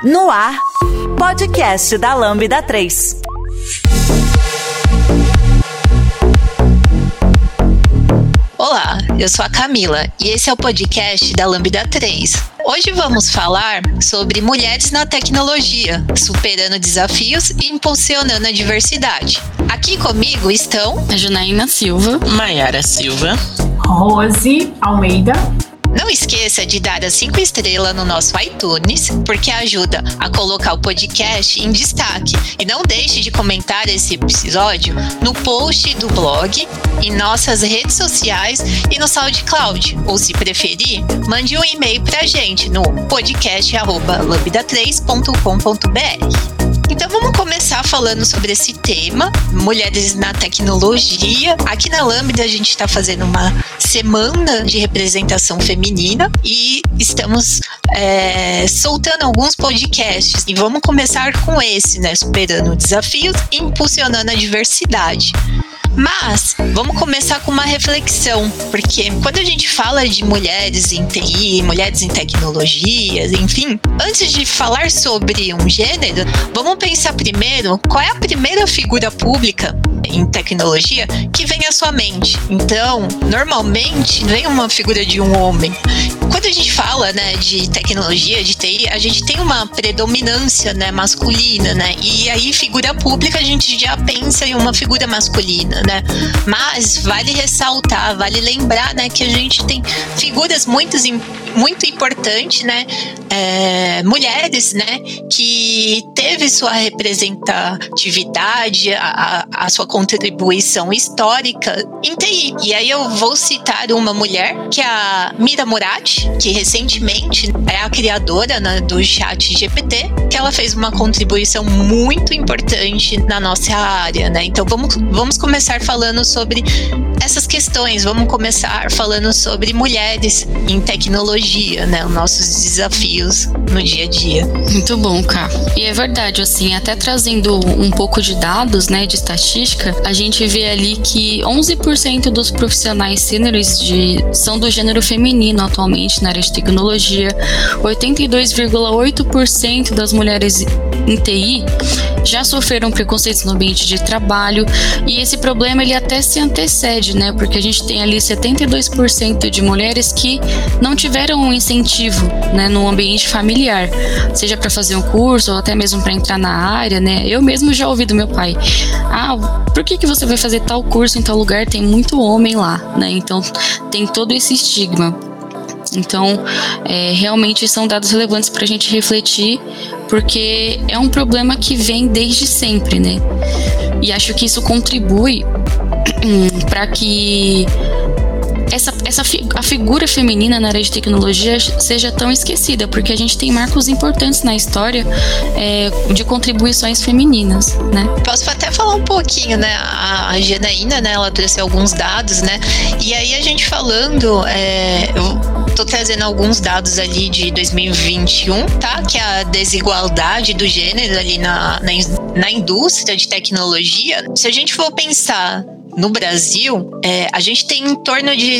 No ar, podcast da Lambda 3. Olá, eu sou a Camila e esse é o podcast da Lambda 3. Hoje vamos falar sobre mulheres na tecnologia, superando desafios e impulsionando a diversidade. Aqui comigo estão a Janaína Silva, Maiara Silva, Rose Almeida. Não esqueça de dar as 5 estrelas no nosso iTunes, porque ajuda a colocar o podcast em destaque. E não deixe de comentar esse episódio no post do blog, em nossas redes sociais e no SoundCloud. Ou, se preferir, mande um e-mail pra gente no podcast@lambda3.com.br. Então vamos começar falando sobre esse tema, mulheres na tecnologia. Aqui na Lambda a gente está fazendo uma semana de representação feminina e estamos soltando alguns podcasts. E vamos começar com esse, né? Superando desafios e impulsionando a diversidade. Mas vamos começar com uma reflexão, porque quando a gente fala de mulheres em TI, mulheres em tecnologias, enfim, antes de falar sobre um gênero, vamos pensar primeiro qual é a primeira figura pública em tecnologia que vem à sua mente. Então, normalmente, vem uma figura de um homem. Quando a gente fala, né, de tecnologia, de TI, a gente tem uma predominância, né, masculina, né? E aí, figura pública, a gente já pensa em uma figura masculina, né? Mas vale ressaltar, vale lembrar, né, que a gente tem figuras muito importantes, né? Mulheres, né, que teve sua representatividade, a sua contribuição histórica em TI. E aí eu vou citar uma mulher, que é a Mira Murati, que recentemente é a criadora, né, do ChatGPT, que ela fez uma contribuição muito importante na nossa área, né? Então vamos começar falando sobre essas questões, vamos começar falando sobre mulheres em tecnologia, né? Os nossos desafios no dia a dia. Muito bom, Ká. E é verdade, assim, até trazendo um pouco de dados, né, de estatística, a gente vê ali que 11% dos profissionais sêniores são do gênero feminino atualmente na área de tecnologia, 82,8% das mulheres em TI já sofreram preconceitos no ambiente de trabalho, e esse problema ele até se antecede, né, porque a gente tem ali 72% de mulheres que não tiveram um incentivo, né, no ambiente familiar, seja para fazer um curso ou até mesmo para entrar na área, né. Eu mesmo já ouvi do meu pai: por que você vai fazer tal curso em tal lugar? Tem muito homem lá, né? Então tem todo esse estigma. Então, realmente são dados relevantes para a gente refletir, porque é um problema que vem desde sempre, né? E acho que isso contribui para que a figura feminina na área de tecnologia seja tão esquecida, porque a gente tem marcos importantes na história de contribuições femininas, né? Posso até falar um pouquinho, né? A Janaína, né, ela trouxe alguns dados, né? E aí a gente falando, eu tô trazendo alguns dados ali de 2021, tá? Que é a desigualdade do gênero ali na indústria de tecnologia. Se a gente for pensar no Brasil, a gente tem em torno de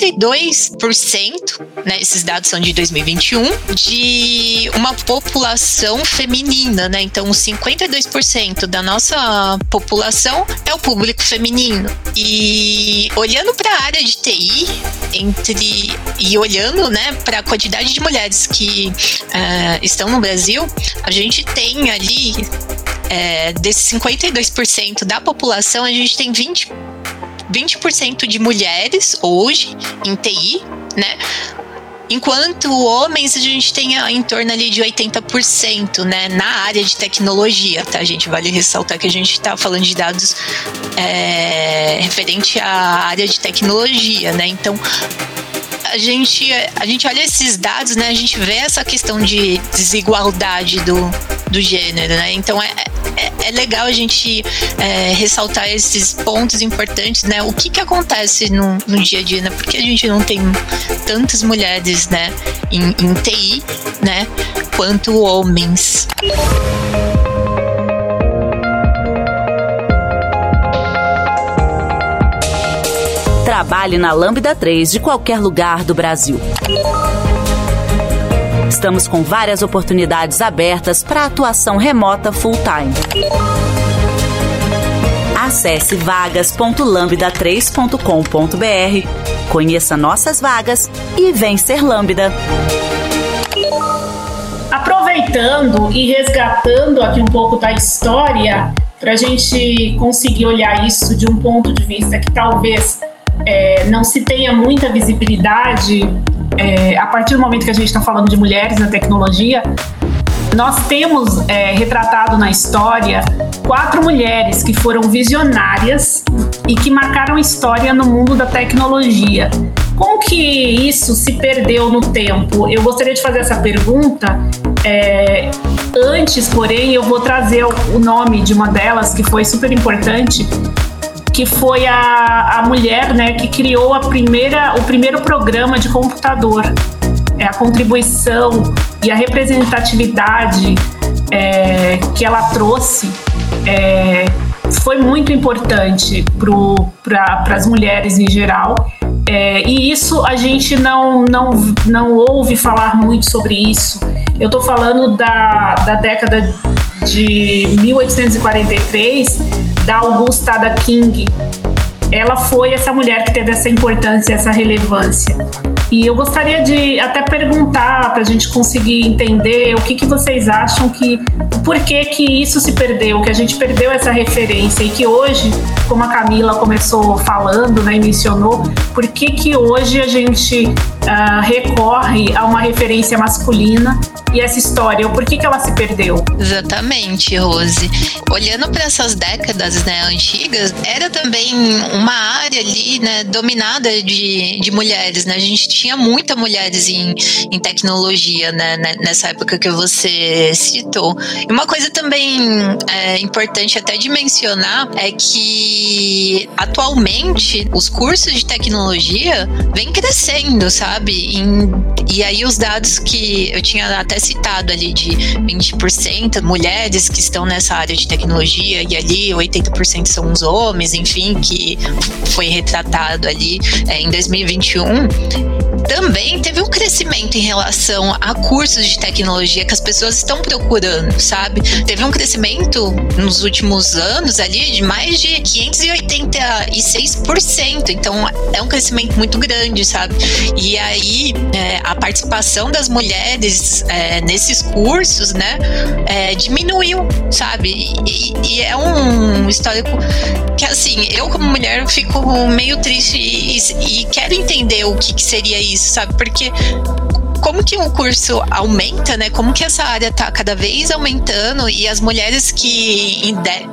52%, né, esses dados são de 2021, de uma população feminina, né? Então, 52% da nossa população é o público feminino. E olhando para a área de TI, e olhando, né, para a quantidade de mulheres que estão no Brasil, a gente tem ali, desses 52% da população, a gente tem 20% de mulheres hoje em TI, né? Enquanto homens, a gente tem em torno ali de 80%, né, na área de tecnologia, tá? A gente vale ressaltar que a gente está falando de dados referente à área de tecnologia, né? Então, a gente olha esses dados, né? A gente vê essa questão de desigualdade do gênero, né? Então é legal a gente ressaltar esses pontos importantes, né? O que acontece no dia a dia, né? Porque a gente não tem tantas mulheres, né, em TI, né, quanto homens. Trabalhe na Lambda 3 de qualquer lugar do Brasil. Estamos com várias oportunidades abertas para atuação remota full-time. Acesse vagas.lambda3.com.br, conheça nossas vagas e vem ser Lambda. Aproveitando e resgatando aqui um pouco da história, para a gente conseguir olhar isso de um ponto de vista que talvez não se tenha muita visibilidade, a partir do momento que a gente está falando de mulheres na tecnologia, nós temos retratado na história 4 mulheres que foram visionárias e que marcaram história no mundo da tecnologia. Como que isso se perdeu no tempo? Eu gostaria de fazer essa pergunta. Antes, porém, eu vou trazer o nome de uma delas que foi super importante, que foi a mulher, né, que criou o primeiro programa de computador. A contribuição e a representatividade que ela trouxe foi muito importante para as mulheres em geral. E isso a gente não ouve falar muito sobre isso. Eu estou falando da década de 1843, da Augusta Ada King. Ela foi essa mulher que teve essa importância, essa relevância. E eu gostaria de até perguntar, para a gente conseguir entender o que vocês acham por que isso se perdeu, que a gente perdeu essa referência e que hoje, como a Camila começou falando, né, e mencionou, por que hoje a gente recorre a uma referência masculina e essa história, por que ela se perdeu? Exatamente, Rose. Olhando para essas décadas, né, antigas, era também uma área ali, né, dominada de mulheres, né? A gente tinha muitas mulheres em tecnologia, né, nessa época que você citou. E uma coisa também importante até de mencionar é que atualmente os cursos de tecnologia vêm crescendo, sabe? E aí os dados que eu tinha até citado ali de 20% mulheres que estão nessa área de tecnologia, e ali 80% são os homens, enfim, que foi retratado ali em 2021, também teve um crescimento em relação a cursos de tecnologia que as pessoas estão procurando, sabe? Teve um crescimento nos últimos anos ali de mais de 586%, então é um crescimento muito grande, sabe? E aí a participação das mulheres nesses cursos, né, diminuiu, sabe? E é um histórico que, assim, eu como mulher fico meio triste e quero entender o que seria isso, sabe? Porque como que um curso aumenta, né? Como que essa área tá cada vez aumentando e as mulheres que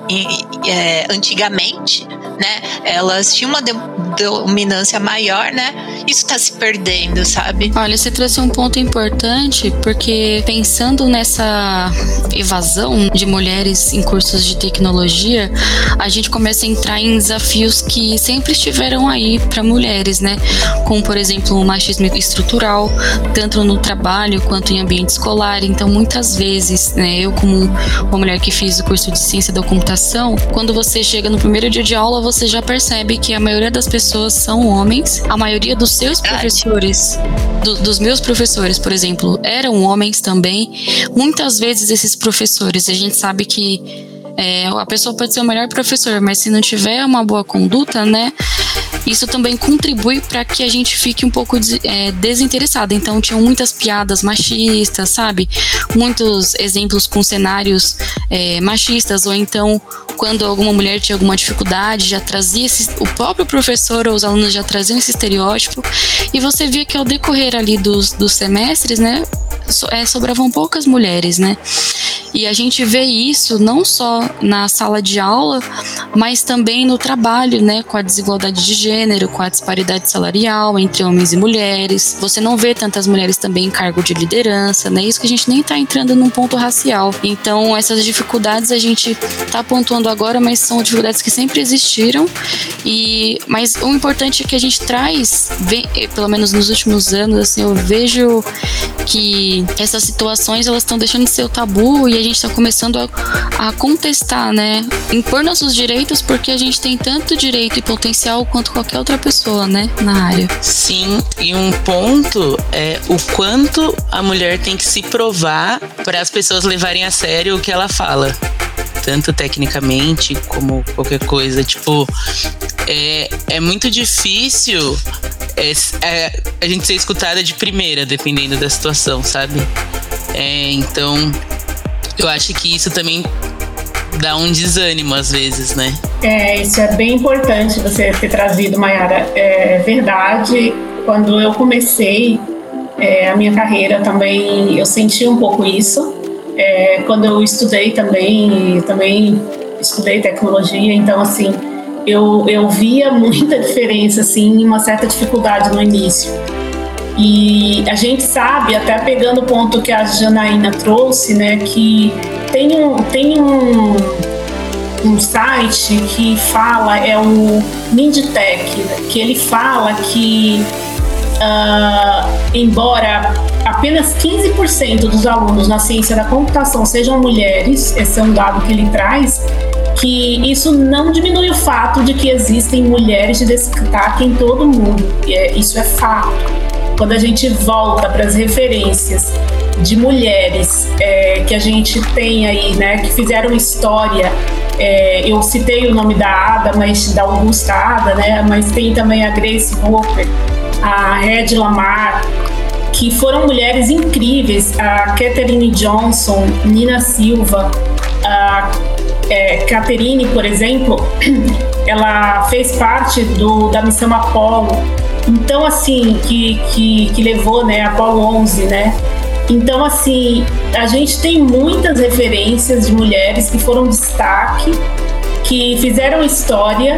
antigamente, né, elas tinham uma dominância maior, né? Isso tá se perdendo, sabe? Olha, você trouxe um ponto importante, porque pensando nessa evasão de mulheres em cursos de tecnologia, a gente começa a entrar em desafios que sempre estiveram aí para mulheres, né? Como, por exemplo, o machismo estrutural, tanto no trabalho quanto em ambiente escolar. Então, muitas vezes, né, eu como uma mulher que fiz o curso de ciência da computação, quando você chega no primeiro dia de aula, você já percebe que a maioria das pessoas são homens, a maioria dos seus professores, dos meus professores, por exemplo, eram homens também. Muitas vezes esses professores, a gente sabe que a pessoa pode ser o melhor professor, mas se não tiver uma boa conduta, né, isso também contribui para que a gente fique um pouco desinteressada. Então tinham muitas piadas machistas, sabe? Muitos exemplos com cenários machistas, ou então quando alguma mulher tinha alguma dificuldade, já trazia o próprio professor ou os alunos já traziam esse estereótipo, e você via que ao decorrer ali dos semestres, né, sobravam poucas mulheres, né? E a gente vê isso não só na sala de aula, mas também no trabalho, né? Com a desigualdade de gênero, com a disparidade salarial entre homens e mulheres. Você não vê tantas mulheres também em cargo de liderança, né? Isso que a gente nem está entrando num ponto racial. Então, essas dificuldades a gente está pontuando agora, mas são dificuldades que sempre existiram. Mas o importante é que a gente traz, pelo menos nos últimos anos, assim, eu vejo que essas situações elas estão deixando de ser o tabu e a gente está começando a contestar, né? Impor nossos direitos, porque a gente tem tanto direito e potencial quanto qualquer outra pessoa, né? Na área. Sim, e um ponto é o quanto a mulher tem que se provar para as pessoas levarem a sério o que ela fala. Tanto tecnicamente como qualquer coisa. Tipo, é muito difícil a gente ser escutada de primeira, dependendo da situação, sabe? Então, eu acho que isso também dá um desânimo às vezes, né? Isso é bem importante você ter trazido, Mayara. É verdade, quando eu comecei a minha carreira também, eu senti um pouco isso. Quando eu estudei também estudei tecnologia, então assim, eu via muita diferença, assim, uma certa dificuldade no início. E a gente sabe, até pegando o ponto que a Janaína trouxe, né, que tem um site que fala, é o Mindtech, que ele fala que embora apenas 15% dos alunos na ciência da computação sejam mulheres, esse é um dado que ele traz, que isso não diminui o fato de que existem mulheres de destaque em todo o mundo. Isso é fato. Quando a gente volta para as referências de mulheres que a gente tem aí, né, que fizeram história, eu citei o nome da Augusta Ada, né, mas tem também a Grace Hopper, a Hedy Lamarr, que foram mulheres incríveis, a Katherine Johnson, Nina Silva, a Catherine, por exemplo, ela fez parte da missão Apollo, então assim, que levou, né, Apollo 11, né? Então assim, a gente tem muitas referências de mulheres que foram destaque, que fizeram história,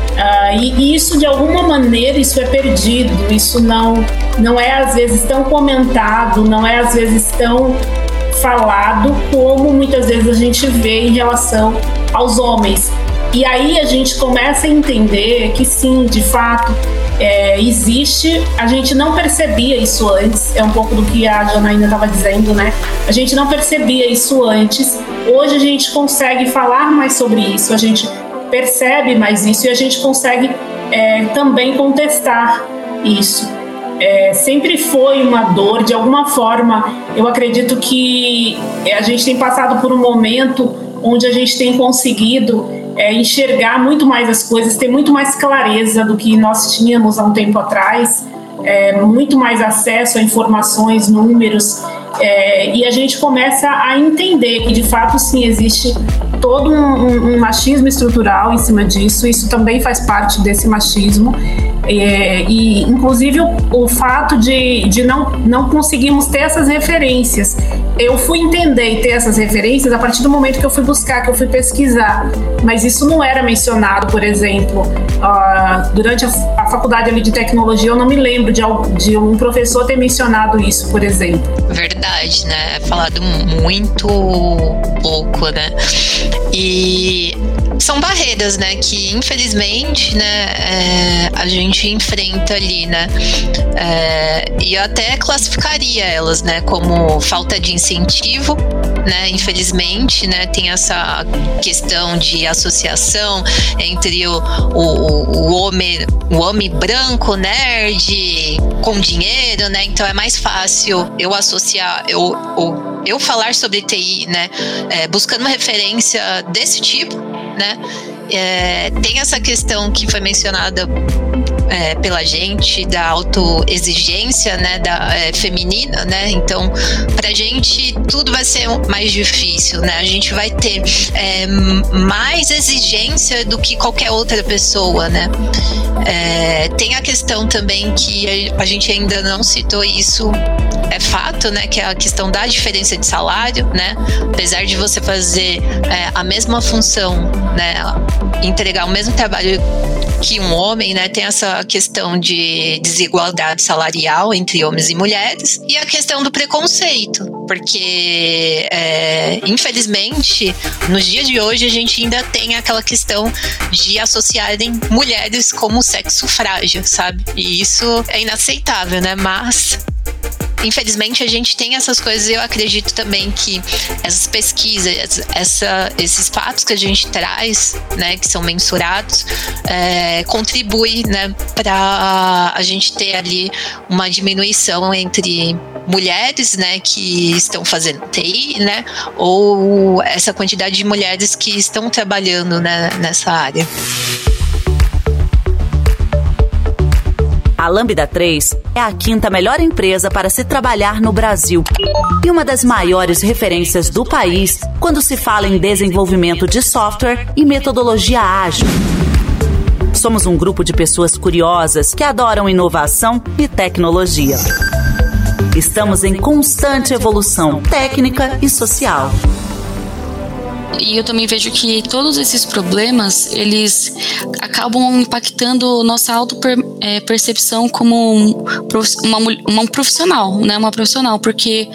e isso de alguma maneira isso é perdido, isso não é às vezes tão comentado, não é às vezes tão falado como muitas vezes a gente vê em relação aos homens. E aí a gente começa a entender que sim, de fato, existe, a gente não percebia isso antes, é um pouco do que a Janaína estava dizendo, né? A gente não percebia isso antes, hoje a gente consegue falar mais sobre isso, a gente percebe mais isso e a gente consegue também contestar isso. Sempre foi uma dor, de alguma forma, eu acredito que a gente tem passado por um momento onde a gente tem conseguido enxergar muito mais as coisas, ter muito mais clareza do que nós tínhamos há um tempo atrás, muito mais acesso a informações, números, e a gente começa a entender que de fato sim existe todo um machismo estrutural em cima disso, isso também faz parte desse machismo, e inclusive o fato de não conseguirmos ter essas referências. Eu fui entender e ter essas referências a partir do momento que eu fui buscar, que eu fui pesquisar, mas isso não era mencionado, por exemplo, durante a faculdade ali de tecnologia, eu não me lembro de um professor ter mencionado isso, por exemplo. Verdade, né? É falado muito pouco, né? E são barreiras, né, que infelizmente, né, a gente enfrenta ali, né, e eu até classificaria elas, né, como falta de incentivo, né, infelizmente, né, tem essa questão de associação entre o homem branco, nerd, com dinheiro, né, então é mais fácil eu associar, eu falar sobre TI, né, buscando uma referência desse tipo, né? Tem essa questão que foi mencionada pela gente da autoexigência, né, feminina, né? Então, pra gente tudo vai ser mais difícil, né? A gente vai ter mais exigência do que qualquer outra pessoa, né? Tem a questão também que a gente ainda não citou isso, é fato, né, que é a questão da diferença de salário, né? Apesar de você fazer a mesma função, né, entregar o mesmo trabalho que um homem, né, tem essa questão de desigualdade salarial entre homens e mulheres, e a questão do preconceito, porque infelizmente nos dias de hoje a gente ainda tem aquela questão de associarem mulheres como sexo frágil, sabe? E isso é inaceitável, né? Mas infelizmente a gente tem essas coisas, e eu acredito também que essas pesquisas, esses fatos que a gente traz, né, que são mensurados, contribui, né, para a gente ter ali uma diminuição entre mulheres, né, que estão fazendo TI, né, ou essa quantidade de mulheres que estão trabalhando, né, nessa área. A Lambda 3 é a 5ª melhor empresa para se trabalhar no Brasil e uma das maiores referências do país quando se fala em desenvolvimento de software e metodologia ágil. Somos um grupo de pessoas curiosas que adoram inovação e tecnologia. Estamos em constante evolução técnica e social. E eu também vejo que todos esses problemas, eles acabam impactando nossa auto-percepção como uma profissional, né? Uma profissional, porque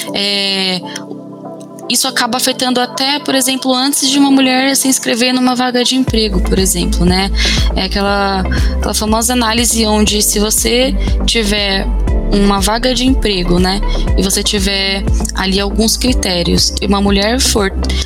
isso acaba afetando até, por exemplo, antes de uma mulher se inscrever numa vaga de emprego, por exemplo, né? É aquela famosa análise onde, se você tiver uma vaga de emprego, né, e você tiver ali alguns critérios, e uma mulher for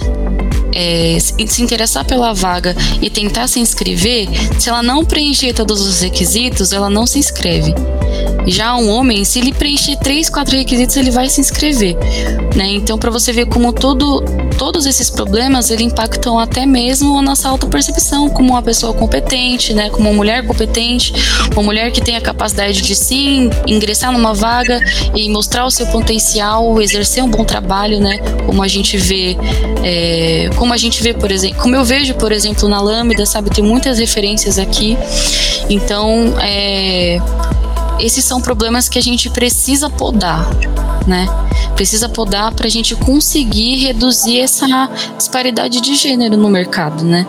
se interessar pela vaga e tentar se inscrever, se ela não preencher todos os requisitos, ela não se inscreve. Já um homem, se ele preencher 3, 4 requisitos, ele vai se inscrever, né? Então, para você ver como todos esses problemas, eles impactam até mesmo a nossa autopercepção como uma pessoa competente, né? Como uma mulher competente, uma mulher que tem a capacidade de sim ingressar numa vaga e mostrar o seu potencial, exercer um bom trabalho, né? Como a gente vê, por exemplo, como eu vejo, por exemplo, na Lambda, sabe? Tem muitas referências aqui. Então, esses são problemas que a gente precisa podar, né? Precisa podar para a gente conseguir reduzir essa disparidade de gênero no mercado, né?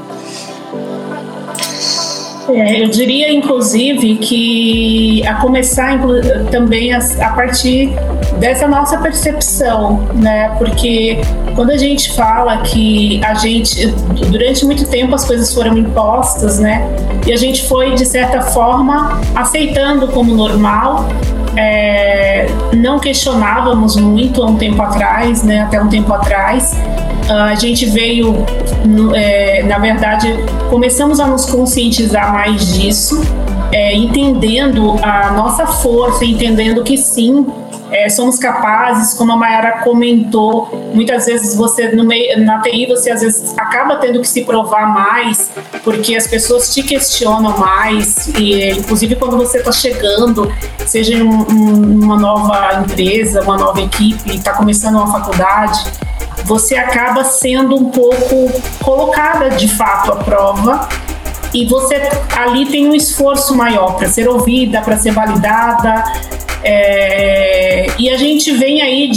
Eu diria, inclusive, que a começar também a partir dessa nossa percepção, né? Porque quando a gente fala que durante muito tempo as coisas foram impostas, né? E a gente foi, de certa forma, aceitando como normal, não questionávamos muito há um tempo atrás, né? Até um tempo atrás. A gente veio, na verdade, começamos a nos conscientizar mais disso, entendendo a nossa força, entendendo que sim, somos capazes, como a Mayara comentou, muitas vezes na TI você às vezes acaba tendo que se provar mais, porque as pessoas te questionam mais, e inclusive quando você está chegando, seja em uma nova empresa, uma nova equipe, está começando uma faculdade, você acaba sendo um pouco colocada de fato à prova, e você ali tem um esforço maior para ser ouvida, para ser validada, e a gente vem aí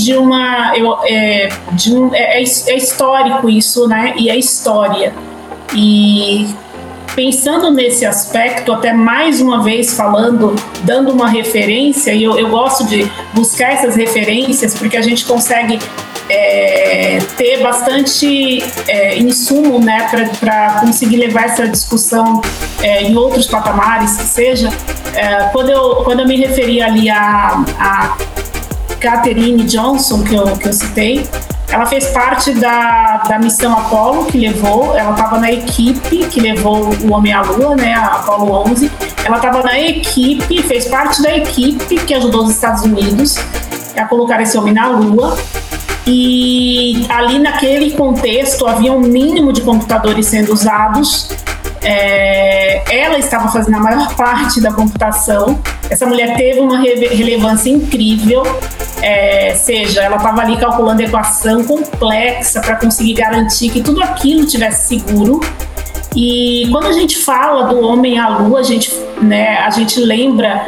é histórico isso, né? E é história. E pensando nesse aspecto, até mais uma vez dando uma referência, e eu gosto de buscar essas referências porque a gente consegue ter bastante insumo, né, para conseguir levar essa discussão em outros patamares, que seja. Quando eu me referi ali a Catherine Johnson, que eu citei, ela fez parte da missão Apollo, ela estava na equipe que levou o Homem à Lua, né, a Apollo 11. Ela estava na equipe, fez parte da equipe que ajudou os Estados Unidos a colocar esse homem na Lua. E ali naquele contexto havia um mínimo de computadores sendo usados. Ela estava fazendo a maior parte da computação. Essa mulher teve uma relevância incrível, seja, ela estava ali calculando equação complexa para conseguir garantir que tudo aquilo tivesse seguro. E quando a gente fala do Homem à Lua, a gente lembra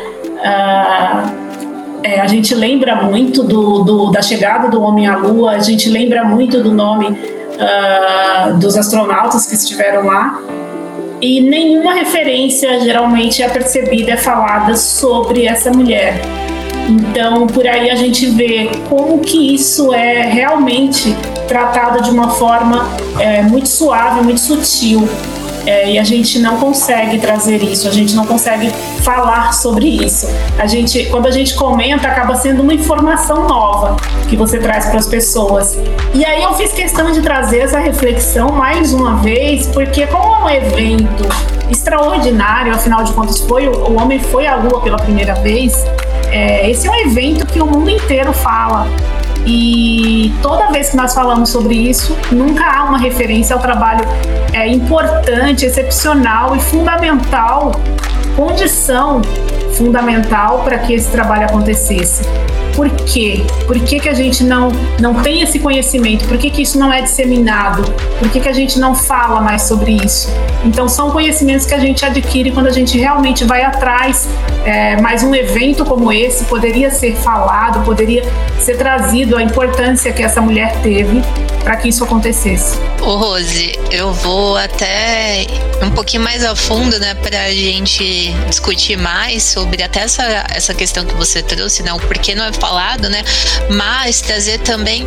a gente lembra muito da chegada do Homem à Lua, a gente lembra muito do nome dos astronautas que estiveram lá, e nenhuma referência geralmente é percebida, é falada sobre essa mulher. Então, por aí a gente vê como que isso é realmente tratado de uma forma muito suave, muito sutil. e a gente não consegue trazer isso, a gente não consegue falar sobre isso. Quando a gente comenta, acaba sendo uma informação nova que você traz para as pessoas. E aí eu fiz questão de trazer essa reflexão mais uma vez, porque como é um evento extraordinário, afinal de contas o homem foi à Lua pela primeira vez, esse é um evento que o mundo inteiro fala. E toda vez que nós falamos sobre isso, nunca há uma referência ao trabalho importante, excepcional e fundamental, condição fundamental para que esse trabalho acontecesse. Por quê? Por que a gente não tem esse conhecimento? Por que isso não é disseminado? Por que a gente não fala mais sobre isso? Então, são conhecimentos que a gente adquire quando a gente realmente vai atrás. Mas um evento como esse poderia ser falado, poderia ser trazido a importância que essa mulher teve para que isso acontecesse. Ô Rose, eu vou até um pouquinho mais a fundo, né, para a gente discutir mais sobre até essa questão que você trouxe, né, o porquê não é falado, né, mas trazer também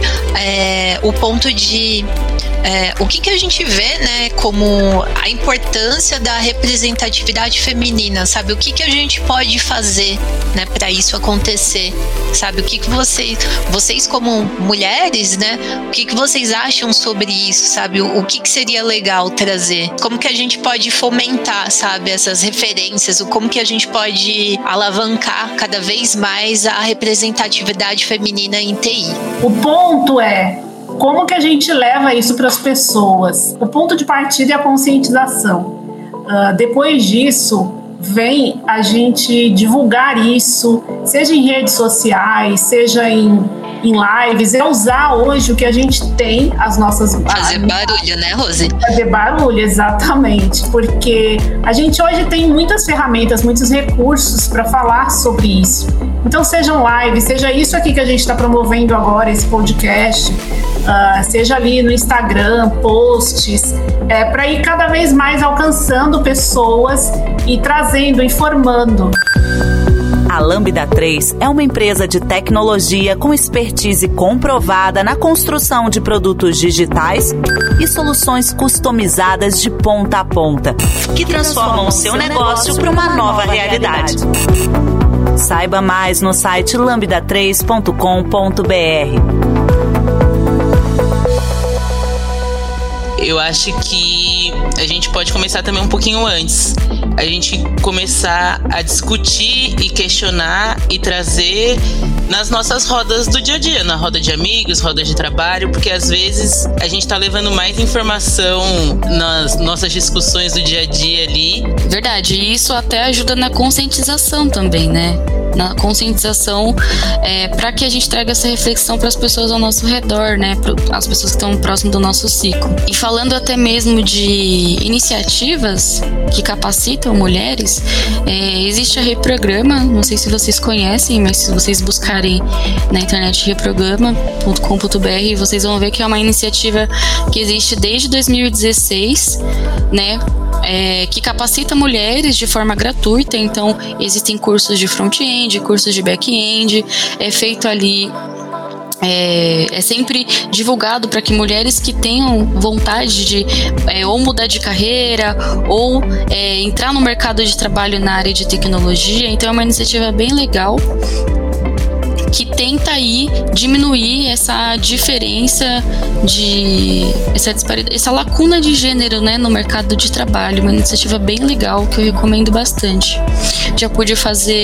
o ponto de o que a gente vê, né, como a importância da representatividade feminina, sabe? O que a gente pode fazer, né, para isso acontecer, sabe? O que vocês como mulheres, né, o que vocês acham sobre isso, sabe? O que seria legal trazer? Como que a gente pode fomentar, sabe, essas referências? Como que a gente pode alavancar cada vez mais a representatividade feminina em TI? O ponto é como que a gente leva isso para as pessoas? O ponto de partida é a conscientização. Depois disso, vem a gente divulgar isso, seja em redes sociais, seja em lives, usar hoje o que a gente tem, as nossas... Fazer barulho, né, Rose? Fazer barulho, exatamente, porque a gente hoje tem muitas ferramentas, muitos recursos para falar sobre isso. Então, sejam lives, seja isso aqui que a gente está promovendo agora, esse podcast, seja ali no Instagram, posts, para ir cada vez mais alcançando pessoas e trazendo, informando. A Lambda 3 é uma empresa de tecnologia com expertise comprovada na construção de produtos digitais e soluções customizadas de ponta a ponta, que transformam o seu negócio para uma nova realidade. Saiba mais no site lambda3.com.br. Eu acho que a gente pode começar também um pouquinho antes. A gente começar a discutir e questionar e trazer nas nossas rodas do dia a dia, na roda de amigos, roda de trabalho, porque às vezes a gente tá levando mais informação nas nossas discussões do dia a dia ali. Verdade, e isso até ajuda na conscientização também, né? Na conscientização, para que a gente traga essa reflexão para as pessoas ao nosso redor, né? Para as pessoas que estão próximo do nosso ciclo. E falando até mesmo de iniciativas que capacitam mulheres, existe a Reprograma, não sei se vocês conhecem, mas se vocês buscarem na internet reprograma.com.br, vocês vão ver que é uma iniciativa que existe desde 2016, né? Que capacita mulheres de forma gratuita. Então existem cursos de front-end, cursos de back-end, é feito ali, é sempre divulgado para que mulheres que tenham vontade de ou mudar de carreira ou entrar no mercado de trabalho na área de tecnologia. Então é uma iniciativa bem legal que tenta aí diminuir essa diferença essa lacuna de gênero, né, no mercado de trabalho. Uma iniciativa bem legal que eu recomendo bastante. Já pude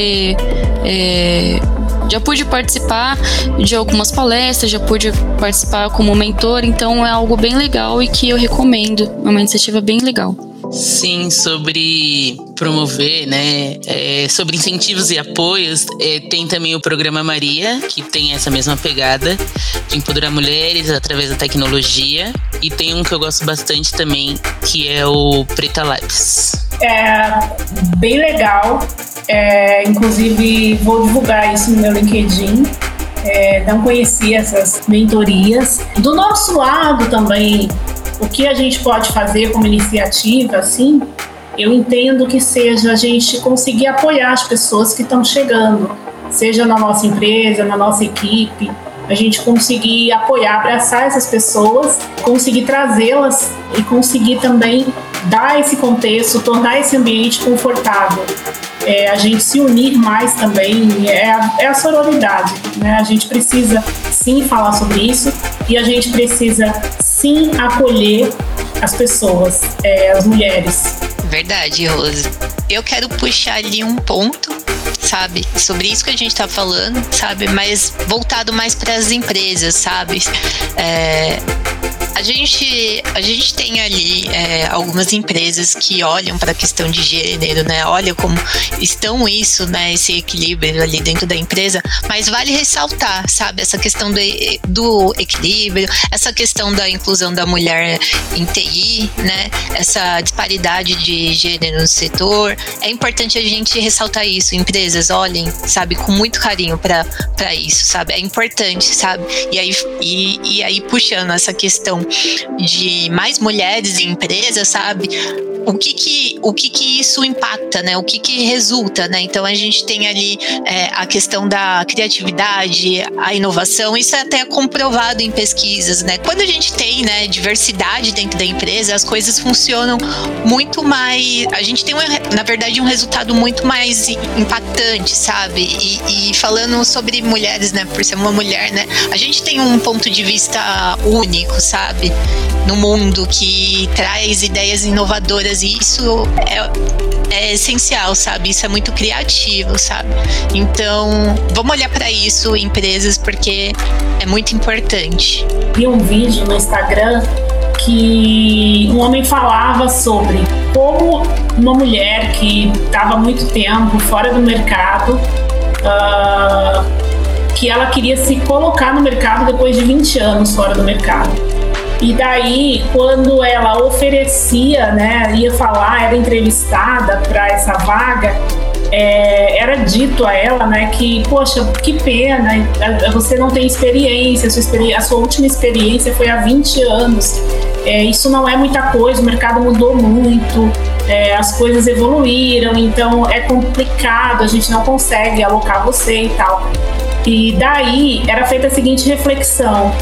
participar de algumas palestras, já pude participar como mentor, então é algo bem legal e que eu recomendo. É uma iniciativa bem legal. Sim, sobre promover, né, sobre incentivos e apoios, tem também o Programa Maria, que tem essa mesma pegada de empoderar mulheres através da tecnologia, e tem um que eu gosto bastante também, que é o Preta Labs. Bem legal, inclusive vou divulgar isso no meu LinkedIn. Não conhecia essas mentorias. Do nosso lado também, o que a gente pode fazer como iniciativa, assim, eu entendo que seja a gente conseguir apoiar as pessoas que estão chegando, seja na nossa empresa, na nossa equipe, a gente conseguir apoiar, abraçar essas pessoas, conseguir trazê-las e conseguir também dar esse contexto, tornar esse ambiente confortável. A gente se unir mais também, é a sororidade, né? A gente precisa sim falar sobre isso e a gente precisa sim acolher as pessoas, as mulheres. Verdade, Rose. Eu quero puxar ali um ponto, sabe, sobre isso que a gente tá falando, sabe, mas voltado mais para as empresas, sabe? A gente tem ali algumas empresas que olham para a questão de gênero, né? Olha como estão isso, né? Esse equilíbrio ali dentro da empresa, mas vale ressaltar, sabe? Essa questão do equilíbrio, essa questão da inclusão da mulher em TI, né? Essa disparidade de gênero no setor. É importante a gente ressaltar isso. Empresas olhem, sabe, com muito carinho para isso, sabe? É importante, sabe? E aí puxando essa questão de mais mulheres em empresas, sabe? O que isso impacta, né? O que resulta, né? Então a gente tem ali a questão da criatividade, a inovação, isso é até comprovado em pesquisas, né? Quando a gente tem, né, diversidade dentro da empresa, as coisas funcionam muito mais, a gente tem na verdade um resultado muito mais impactante, sabe? E falando sobre mulheres, né, por ser uma mulher, né, a gente tem um ponto de vista único, sabe? No mundo, que traz ideias inovadoras, e isso é essencial, sabe? Isso é muito criativo, sabe? Então, vamos olhar para isso, empresas, porque é muito importante. Vi um vídeo no Instagram que um homem falava sobre como uma mulher que estava muito tempo fora do mercado, que ela queria se colocar no mercado depois de 20 anos fora do mercado. E daí, quando ela oferecia, né, ia falar, era entrevistada para essa vaga, era dito a ela, né, que, poxa, que pena, você não tem experiência, a sua última experiência foi há 20 anos. Isso não é muita coisa, o mercado mudou muito, as coisas evoluíram, então é complicado, a gente não consegue alocar você e tal. E daí era feita a seguinte reflexão: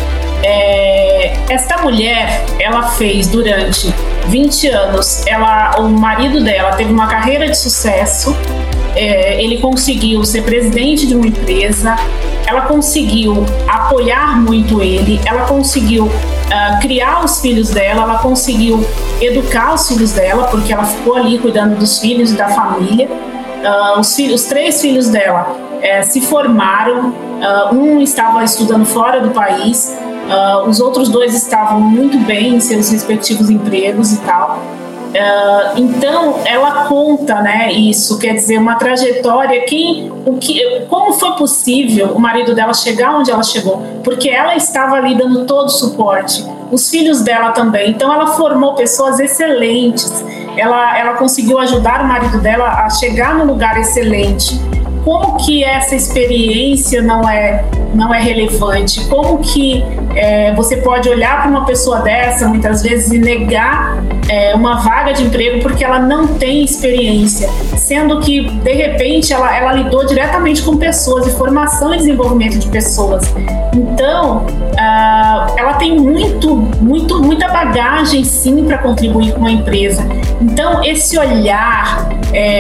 esta mulher, ela fez durante 20 anos, o marido dela teve uma carreira de sucesso, ele conseguiu ser presidente de uma empresa, ela conseguiu apoiar muito ele, ela conseguiu criar os filhos dela, ela conseguiu educar os filhos dela, porque ela ficou ali cuidando dos filhos e da família. Os 3 filhos dela se formaram, um estava estudando fora do país, os outros 2 estavam muito bem em seus respectivos empregos e tal. Então ela conta, né, isso, quer dizer, uma trajetória, como foi possível o marido dela chegar onde ela chegou, porque ela estava ali dando todo o suporte, os filhos dela também, então ela formou pessoas excelentes, ela conseguiu ajudar o marido dela a chegar num lugar excelente. Como que essa experiência não é relevante? Como que você pode olhar para uma pessoa dessa, muitas vezes, e negar uma vaga de emprego porque ela não tem experiência, sendo que, de repente, ela lidou diretamente com pessoas, e formação e desenvolvimento de pessoas. Então, ela tem muita bagagem, sim, para contribuir com a empresa. Então, esse olhar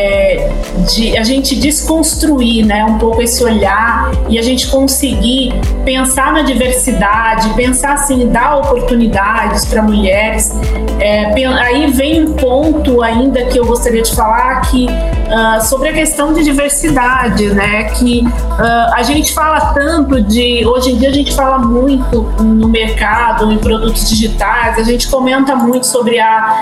de a gente desconstruir, né, um pouco esse olhar, e a gente conseguir pensar na diversidade, pensar assim, dar oportunidades para mulheres. Aí vem um ponto ainda que eu gostaria de falar, que sobre a questão de diversidade, né, que a gente fala tanto hoje em dia a gente fala muito no mercado, em produtos digitais, a gente comenta muito sobre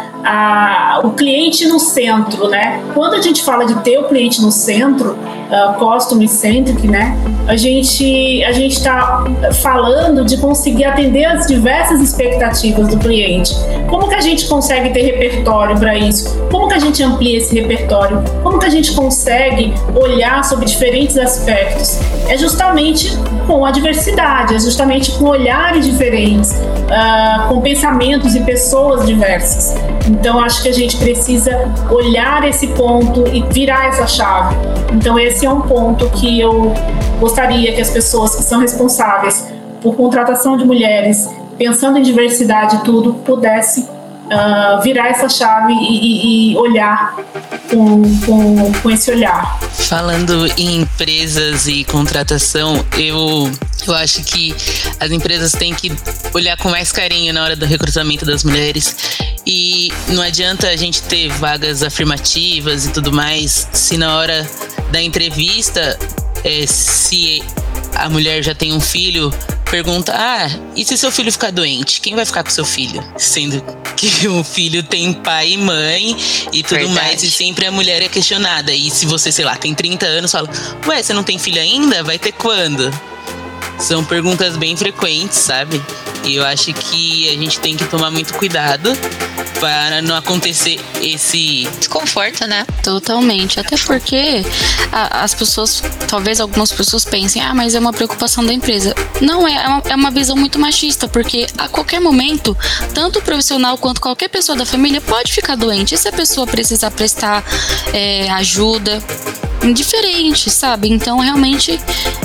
o cliente no centro, né? Quando a gente fala de ter o cliente no centro, customer centric, né? A gente está falando de conseguir atender as diversas expectativas do cliente. Como que a gente consegue ter repertório para isso? Como que a gente amplia esse repertório? Como que a gente consegue olhar sobre diferentes aspectos? É justamente com a diversidade, é justamente com olhares diferentes, com pensamentos e pessoas diversas. Então, acho que a gente precisa olhar esse ponto e virar essa chave. Então, esse é um ponto que eu gostaria que as pessoas que são responsáveis por contratação de mulheres, pensando em diversidade e tudo, pudesse virar essa chave e olhar com esse olhar. Falando em empresas e contratação, eu acho que as empresas têm que olhar com mais carinho na hora do recrutamento das mulheres. E não adianta a gente ter vagas afirmativas e tudo mais se na hora da entrevista, se a mulher já tem um filho, pergunta, e se seu filho ficar doente? Quem vai ficar com seu filho? Sendo que o filho tem pai e mãe e tudo Verdade. mais, e sempre a mulher é questionada. E se você, sei lá, tem 30 anos, fala, ué, você não tem filho ainda? Vai ter quando? São perguntas bem frequentes, sabe? E eu acho que a gente tem que tomar muito cuidado para não acontecer esse desconforto, né? Totalmente. Até porque as pessoas, talvez algumas pessoas pensem, mas é uma preocupação da empresa. Não, é uma visão muito machista, porque a qualquer momento, tanto o profissional quanto qualquer pessoa da família pode ficar doente. E se a pessoa precisar prestar ajuda, indiferente, sabe? Então, realmente,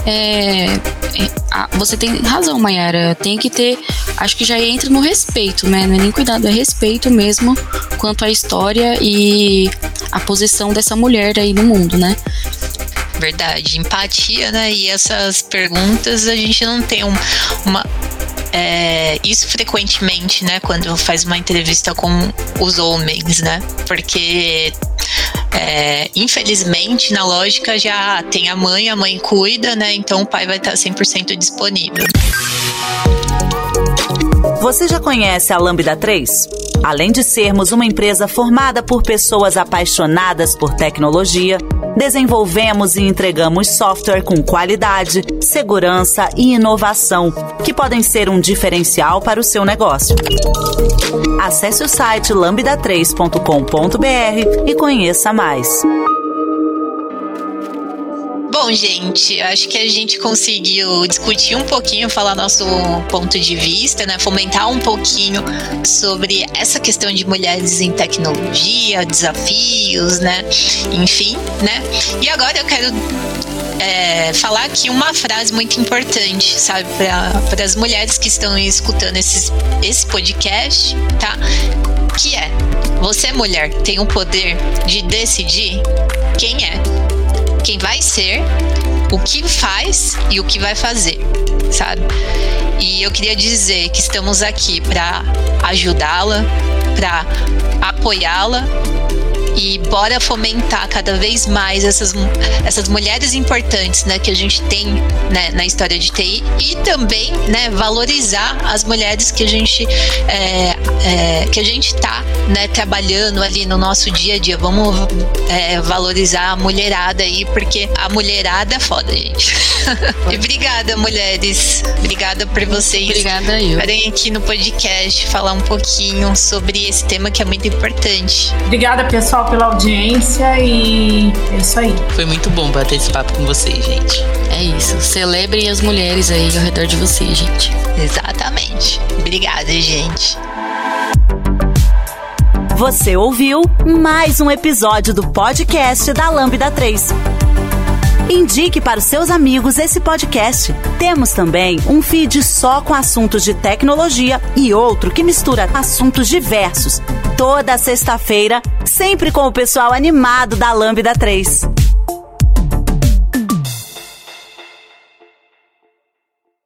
você tem razão, Mayara. Tem que ter, acho que já entra no respeito, né? Não é nem cuidado, é respeito mesmo quanto à história e a posição dessa mulher aí no mundo, né? Verdade, empatia, né? E essas perguntas a gente não tem isso frequentemente, né? Quando faz uma entrevista com os homens, né? Porque infelizmente, na lógica, já tem a mãe cuida, né? Então o pai vai estar 100% disponível. Você já conhece a Lambda 3? Além de sermos uma empresa formada por pessoas apaixonadas por tecnologia, desenvolvemos e entregamos software com qualidade, segurança e inovação, que podem ser um diferencial para o seu negócio. Acesse o site lambda3.com.br e conheça mais. Bom, gente, acho que a gente conseguiu discutir um pouquinho, falar nosso ponto de vista, né? Fomentar um pouquinho sobre essa questão de mulheres em tecnologia, desafios, né? Enfim, né? E agora eu quero falar aqui uma frase muito importante, sabe? Para as mulheres que estão escutando esse podcast, tá? Que é: você, mulher, tem o poder de decidir quem é, quem vai ser, o que faz e o que vai fazer, sabe? E eu queria dizer que estamos aqui para ajudá-la, para apoiá-la, e bora fomentar cada vez mais essas mulheres importantes, né, que a gente tem, né, na história de TI, e também, né, valorizar as mulheres que a gente tá, né, trabalhando ali no nosso dia a dia. Vamos valorizar a mulherada aí, porque a mulherada é foda, gente. E obrigada, mulheres. Obrigada por vocês. Obrigada, eu. Estarem aqui no podcast falar um pouquinho sobre esse tema que é muito importante. Obrigada, pessoal, pela audiência, e é isso aí. Foi muito bom bater esse papo com vocês, gente. É isso. Celebrem as mulheres aí ao redor de vocês, gente. Exatamente. Obrigada, gente. Você ouviu mais um episódio do podcast da Lambda 3. Indique para os seus amigos esse podcast. Temos também um feed só com assuntos de tecnologia e outro que mistura assuntos diversos. Toda sexta-feira, sempre com o pessoal animado da Lambda 3.